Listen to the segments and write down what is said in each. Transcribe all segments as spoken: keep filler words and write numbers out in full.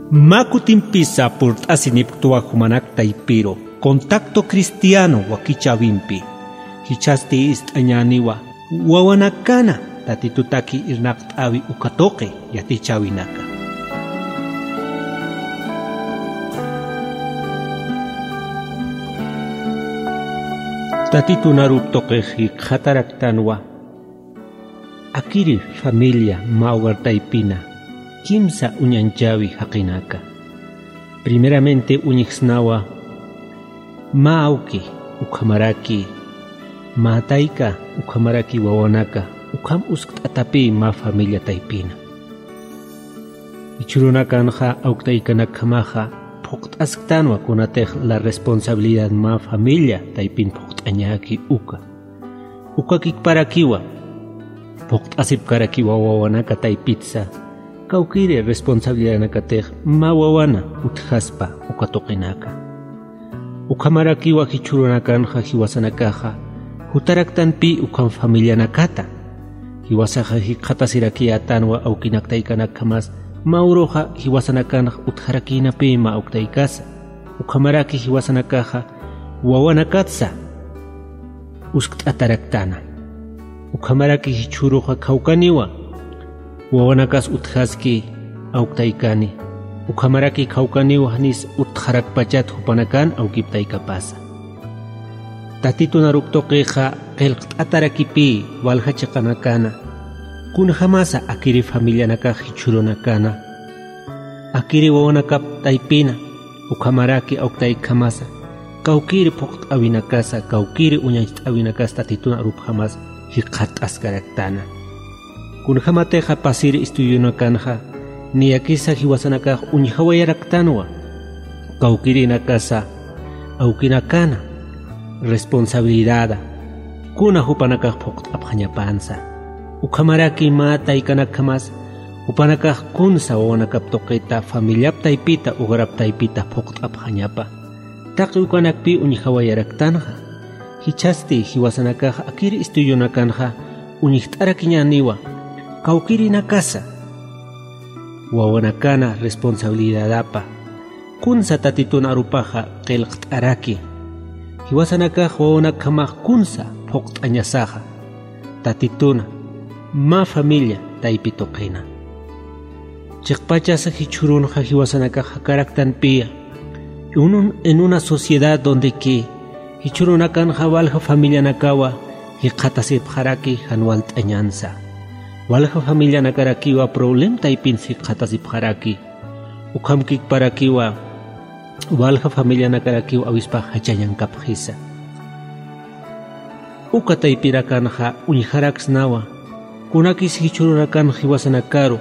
Makutimpisa purt'asiniptuwa humanakta ipiro contacto cristiano wakichavimpi hichasti ist'añaniwa wawanakana tatitutaki irnaqt'awi ukatoqe yatichawinaka. Tatitunaruptoqeji qhataraktanwa akiri familia maugartaipina kimsa uñanchawi haqinaka. Primeramente uñiqsnawa maauki ukhamaraki mataika ukhamaraki wawanaka ukham usqt'atapi ma familia taipina. Ichurunakanja auktaikanakamaja phuqt'asqtanwa kunatej la responsabilidad ma familia taipin phuqt'añaki uka. Ukakikparakiwa phuqt'asipkarakiwa wawanaka taipitsa kaukiri responsabilidad nakatej ma wawana utjaspa ukatoqinaka. Ukhamarakiwa hichurunakanja hiwasanakaja hutaraktanpi ukham familia nakata. Hiwasaja hiqhatasirakiyatanwa aukinaktaykanakkhamas mauroja hiwasanakanaj utjarakinapi ma auktaykasa. Ukhamaraki hiwasanakaja wawanakatsa usqt'ataraktana. Ukhamaraki hichuruja khawkaniwa wawanakas utjaski auktaykani. Ukhamaraki khawkaniwa hanis utjarakpachat hupanakan aukiptaykapasa. Tatitunaruktoqeja qillqt'atarakipi walhachiqanakana kunhamasa akiri familianaka hichurunakana akiri wawanakap taipina ukhamaraki auktaykamasa kawkiri phuqt'awinakasa kawkiri uñayt'awinakas tatitunaruphamas hiqhat'askaraktana. Kunhamateja pasiri istuyunakanja niyakisa hiwasanakaj uñhawayaraktanwa kawkirinakasa aukinakana responsabilidad kuna hupanakaj phuqt'aphañapansa. Ukhamaraki mataykanakhamas hupanakaj kunsa wawanakaptoqita familiaptaypita ugraptaypita phuqt'aphañapa taqi ukanakpi uñhawayaraktanqa hichasti hiwasanakaj akiri istuyunakanja uñiqt'arakiñaniwa kawkirinakasa wawanakana responsabilidadapa kunsa tatitunarupaja qillqt'araki hiwasanakaj wawanakhamaj kunsa phuqt'añasaja tatituna ma familia taipitoqina. Chiqpachasa hichurunja hiwasanakaj hakaraktanpiya unun en una sociedad donde que hichurunakanja walja familianakawa hiqhatasipjaraki hanwalt'añansa. Walja familianakarakiwa problem taipin hiqhatasipjaraki ukhamkikparakiwa walja familianakarakiwa awispa hachañankapjisa. Uka taipirakanja uñijaraksnawa kunakis hichururakan hiwasanakaru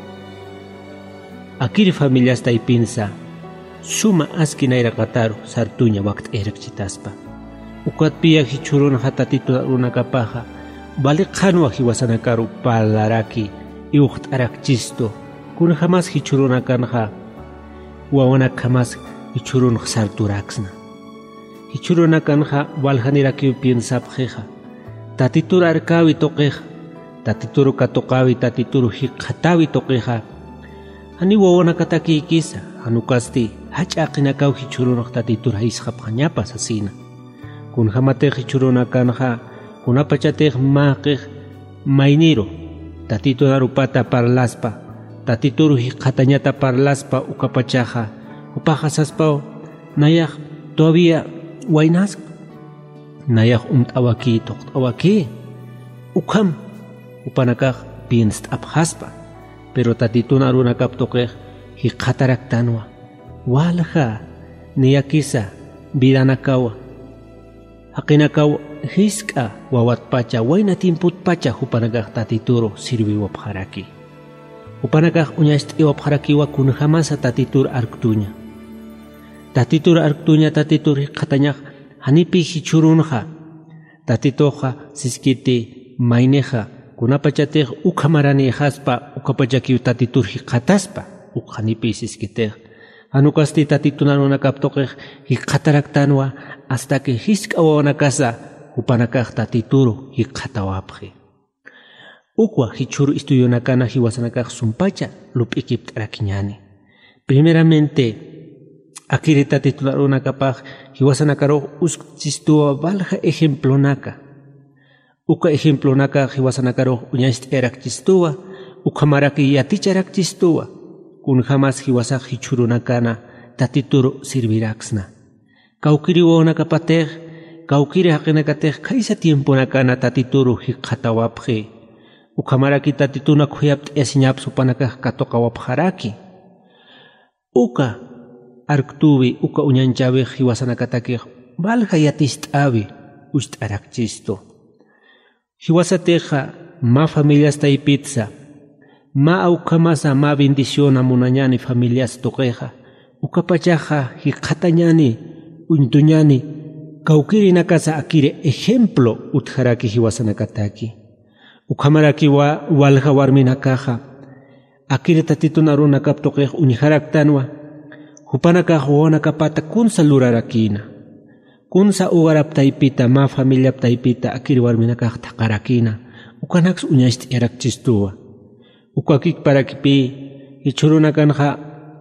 akiri familias taipinsa suma askinayrakataru sartuña waqt'irikchitaspa ukatpiya hichurunja tatitunarunakapaja baliqhanwa hiwasanakaru palaraki iwqt'arakchisto kunhamas hichurunakanja wawanakhamas hichurunja sarturaksna. Hichurunakanja waljanirakiw piensapjeja tatituru arkawi toqeja tatituru katoqawi tatituru hiqhatawi toqeja hani wawanakatakikisa hanukasti hach'aqinakaw hichurunaj tatituru haisqaphañapas asina. Kunhamatej hichurunakanja kunapachatej maqej mayniro tatitunarupata parlaspa tatituru hiqhatañata parlaspa ukapachaja upajasaspa nayaj todavía waynas nayaj umt'awaki toqt'awaki ukham upanakaj pienst'apjaspa pero tatitunarunakaptoqej hiqhataraktanwa walja niyakisa vidanakawa haqinakawa hisk'a wawatpacha wayna timputpacha hupanakaj tatituru sirviwapjaraki upanakaj uñasht'iwapjarakiwa kunhamasa tatituru arktuña. Tatitur arktuña tatitur hiqhatañaj hanipi hichurunja tatitoja siskiti mayneja kunapachatej ukhamarani haspa ukapachakiw tatitur hiqhataspa ukhanipi siskitej hanukasti tatitunarunakaptoqej hiqhataraktanwa hasta que hisk'a wawanakasa upanakaj tatituru hiqhatawapji. Ukwa hichuru istuyunakana hiwasanakaj sumpacha lup'ikipt'arakiñani. Primeramente, akirita titularuna kapaj, hiwasanakaro uskchistua valja ejemplo naka. Uka ejemplo naka hiwasanakaro uñaist erakchistua, ukamaraki yaticharakchistua, kun jamás hiwasak hichurunakana tatituro sirviraxna. Kaukiri wonakapatej, kaukiri hakinakatej kaisa tiempo nakana tatituro hikatawapje. Ukamaraki tatituna kuyapt esiñapsu panakaj katokawapjaraki. Uka arktubi uka uñanchabe hiwasanakatakej valja yatistabi ust arakchisto. Hiwasateja ma familias taipitza, ma aukamasa ma bendiciona munañani familias toqueja, ukapachaja hikatañani, untuñani, kaukiri nakasa akire ejemplo utjaraki hiwasanakataki. Ukamaraki wa walja warminakaja, akire tatitunaruna kaptoquej unijaraktanwa, hupanakaj wonakapata kunsa lurarakina. Kunsa ugaraptaipita ma familiaptaipita akiri warminakaj taqarakina, ukanax uñaist erakchistua. Ukakik parakipi, hichurunakanja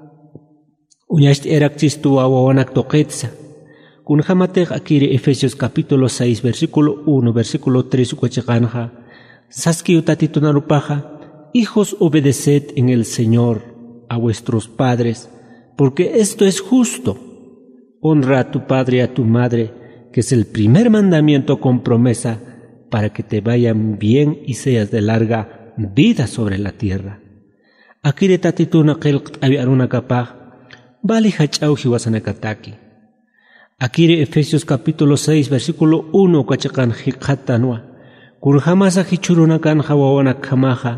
uñaist erakchistua wawanak toqetsa. Kunjamatej akiri Efesios capítulo seis, versículo uno, versículo tres, ukachikanja, saskiu tatitunarupaja, hijos, obedeced en el Señor a vuestros padres, porque esto es justo. Honra a tu padre y a tu madre, que es el primer mandamiento con promesa para que te vayan bien y seas de larga vida sobre la tierra. Akire tatituna qilqt abiaruna kapaj, vali hachau hiwasanakataki. Akire Efesios capítulo seis, versículo uno, kachakan hikatanwa, kurjamasa hichurunakan hawawana kamaja,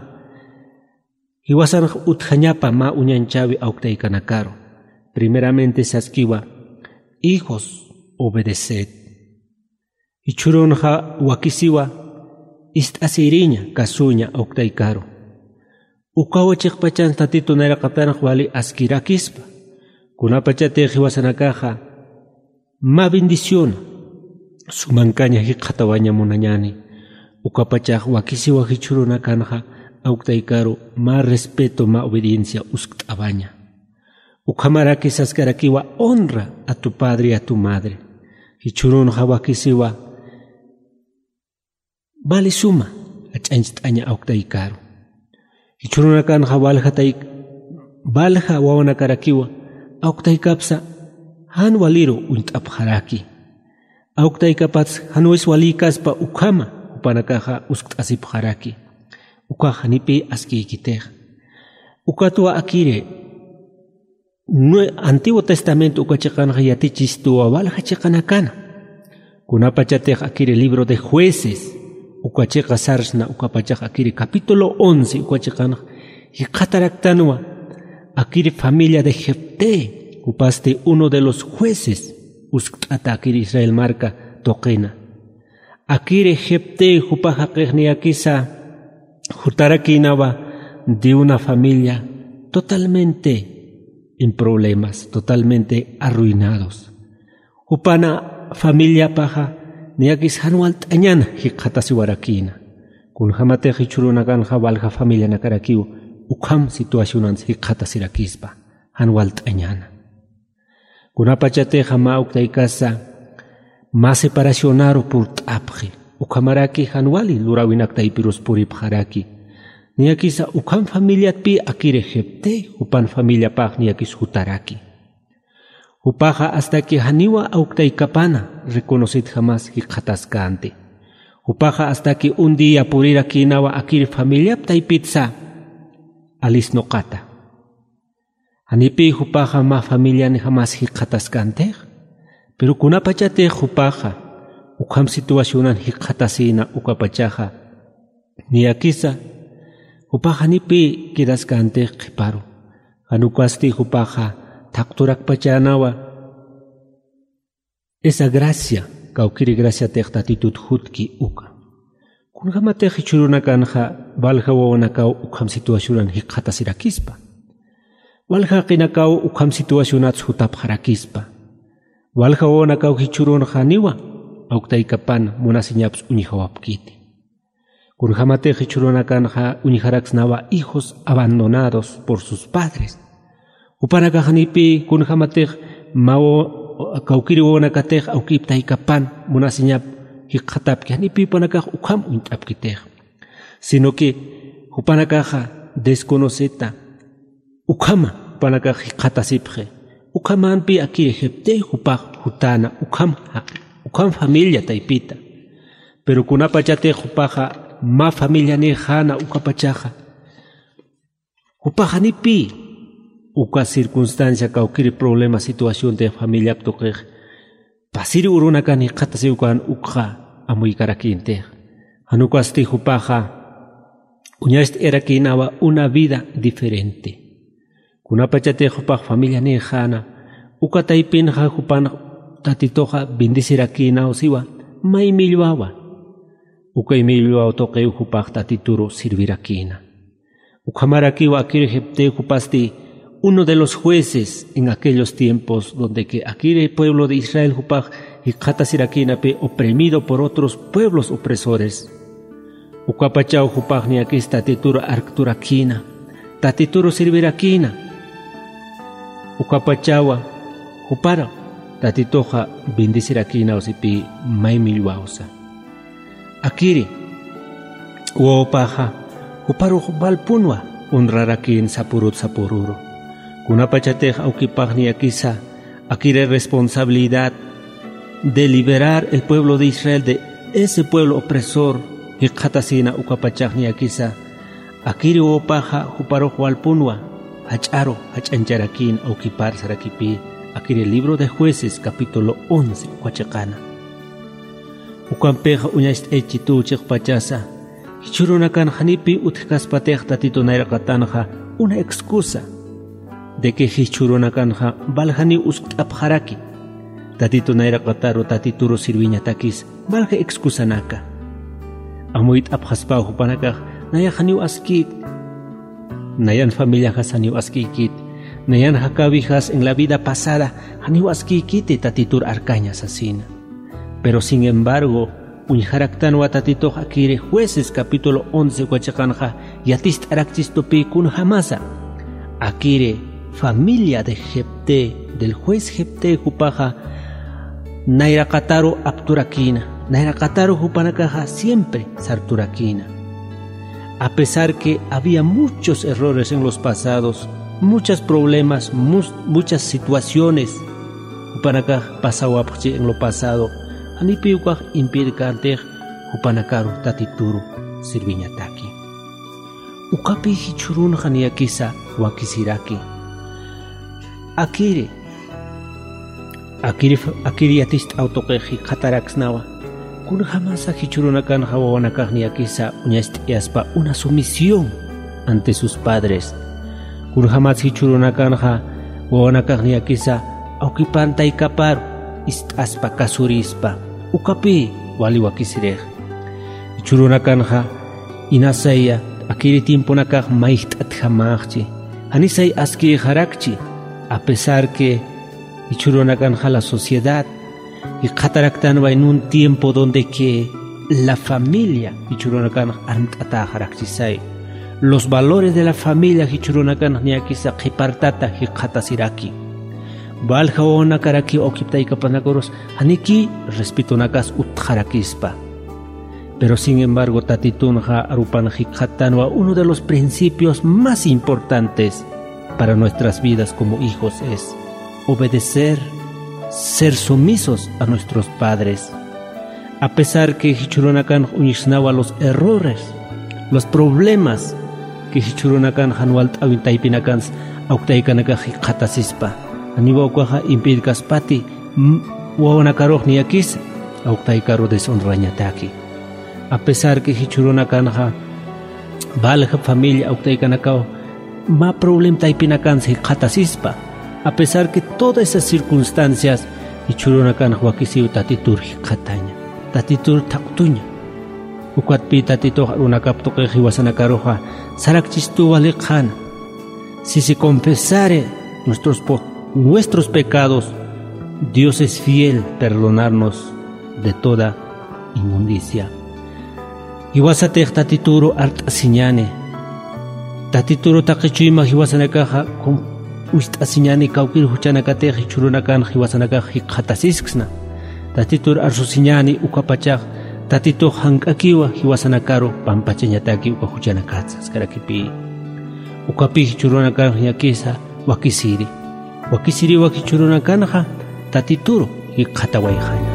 hiwasan utjañapa ma uñanchavi auktaikanakaro. Primeramente saskiwa, hijos, obedeced. Hichurunja wakisiwa, istasiriña kasuña auktainkaro. Ukawachikpachan tatitunera katanaj wali askirakispa. Kunapachate hiwasanakaja, ma bendición, sumancaña hikatawaña munañani. Ukapachaj wakisiwa hichurunakanja auktainkaro, ma respeto, ma obediencia usktabaña. Ukamaraki saskarakiwa, honra a tu padre y a tu madre. Hichurun hawakisiwa, vale suma, ach'anchtaña auktainkaro. Hichurunakan hawalhatay, valja wawanakarakiwa, auktaikapsa, han waliro untapjaraki. Auktaikapats, hanuis walikaspa ukama, upanakaja usktasipjaraki. Ukaja nipi askikitej. Ukatua akire, no, Antiguo Testamento ukachakanja yatichistua valja chakanakana. Kunapachatej akire libro de Jueces, ukacheja sarsna ukapachaj akire capítulo once ukachakanja hikataraktanua akire familia de Jefté, upaste uno de los jueces usktata akire Israel marca toqena. Akire Jefté upaja qejniakisa jutarakinaba de una familia totalmente en problemas, totalmente arruinados. Upana familia paja niakis hanual tañana hikatasiwarakina. Kun hamate hichurunakan havalja familia nakarakiu, ukam situacionan hikatasirakispa, hanual tañana. Kunapachate hama uktaikasa, ma separacionaro por tapje, ukamaraki hanuali lurawinaktaipirus puripjaraki. Niakisa ukam familia pi akire Jefté, upan familia paj niakis hutaraki. Upaja hasta que haniwa auktaikapana, reconocid jamás hikataskante. Upaja hasta que un día purira kinawa akire familia ptaipitza, alisnokata. Hanipi upaja ma familia ni jamás hikataskante, pero kunapachate upaja, ukam situacionan hikatasina ukapachaja, niakisa, upaja nipi kidaskante kiparo. Hanukasti upaja takturak pachanawa. Esa gracia, kaukiri gracia tehtatitud hutki uka. Kungamate hichurunakanja valja wawanakau ukham situacionan hikhatasirakispa. Valja qinakau ukham situacionats hutapharakispa. Valja wawanakau hichurunja niwa auktaikapana munasiñaps unijawapkiti. Kungamate hichurunakanja unijaraksnawa hijos abandonados por sus padres. Hupanaka hanipi kun hamatej mao kaukiri wonakatej aukip taikapan munasiñap hiqatapki hanipi panaka ukam untapkitej. Sino que hupanaka desconoceta ukama panaka hiqatasipje. Ukamanpi akiri hepte hupaj hutana ukam ukam familia taipita. Pero kunapachate hupaja ma familia ni jana ukapachaja. Hupaja nipi uka circunstancia kaukiri problema situación de familia aptoquej. Pasiri urunakan hiqatasi ukan ukha amuy karakinte. Hanukasti hupaja uñast era kinawa una vida diferente. Kunapachate hupaj familia ni jana uka taipin ha hupan tatitoja bindisirakina osiwa may milwawa. Uka milwawa toque hupaj tatituro servirakina. Ukamarakiwa akire hepte hupasti uno de los jueces en aquellos tiempos donde que aquel pueblo de Israel hupaj hiqatasiraquina pe oprimido por otros pueblos opresores. Ukapachao hupaj ni akis tatituro arcturaquina, tatituro serviraquina. Ukapachawa hupara tatitoja bindisirakina osipi maimilwausa. Akiri uopaja huparo balpunwa unrarakin sapurut sapururo. Kunapachatej aukipajni akisa akire responsabilidad de liberar el pueblo de Israel de ese pueblo opresor hiqatasina ukapachajni akisa akiri uopaja huparo balpunwa hacharo hachancharakin aukipar sarakipi akire libro de Jueces capítulo once huachakana. Ukampeja uñast echitu chikpachasa hichurunakan hanipi utkaspatej tatito nairaqatanja una excusa de que hichurunakanha baljani uskapjaraki tatito nairaqataro tatituro sirviñatakis balja excusa naka amuit abjaspau hupanakaj nayajaniu askit nayan familia hasaniu askikit nayan hakabijas en la vida pasada haniu askikite tatitur arcañas asina. Pero sin embargo unjaraktan watatito akire Jueces capítulo once huachakanja yatist arakchistopi kun hamasa akire familia de Jepté del juez Jepté hupaja nairakataro apturakina nairakataro hupanakaja siempre sarturakina. A pesar que había muchos errores en los pasados, muchos problemas, muchas situaciones hupanakaja pasado en lo pasado, anipiukaj impirkantej hupanakaru tatituru sirviñataki. Ukapi hichurun haniakisa wakisiraki. Akiri akiri akiri atist autokeji kataraksnawa kun jamás hichurunakan hawawanakaj niakisa uñast yaspa una sumisión ante sus padres. Kun jamás hichurunakan hawawanakaj niakisa aukipan kaparu istaspa kasurispa ukapi wali wakisirej hichurunakanha inasaya akiri tiemponakaj maihtat jamajchi anisay aski jarakchi. A pesar que hichurunakanha la sociedad y qataraktanwa en un tiempo donde que la familia hichurunakanha antata jarakchisay los valores de la familia hichurunakanha niakisa qipartata hiqatasiraki balja ona karaki okiptaikapanakoros haniki respitonakas utjarakispa. Pero sin embargo tatitunja arupan hiqatanwa uno de los principios más importantes para nuestras vidas como hijos es obedecer, ser sumisos a nuestros padres. A pesar que hichurunakan unisnawa los errores, los problemas que hichurunakan hanwalt awintaipinakans auktaikanaga hiqatasispa. Aniwa ukwaja impidkaspati wawanakaroh niakis auktaikaro deshonrañataki. A pesar que hichurunakanha balja familia auktaikanakao ma problem taipinakansi hiqatasispa. A pesar que todas esas circunstancias hichurunakanha wakisiu tatitur hiqataña tatitur taqtuña ukwatpi tatitoh runakaptoqe hiwasanakaroja sarakchistu waliqhana. Si se confesare nuestros nuestros pecados, Dios es fiel perdonarnos de toda inmundicia. Hiwasatej tatituro art asiñane tatituro taqichuyma hiwasanakaja uist'asiñani kawkir huchanakateq churunakan hiwasanakaq hiqhatasisksna tatitur arsusiñani ukapachaq tatito hank'akiwa hiwasanakaro pampachañataki uka huchanakatsas karakipi ukapi churunakan yakisa wakisiri wakisiri waki churunakanja tatituro hiqhatawayqaña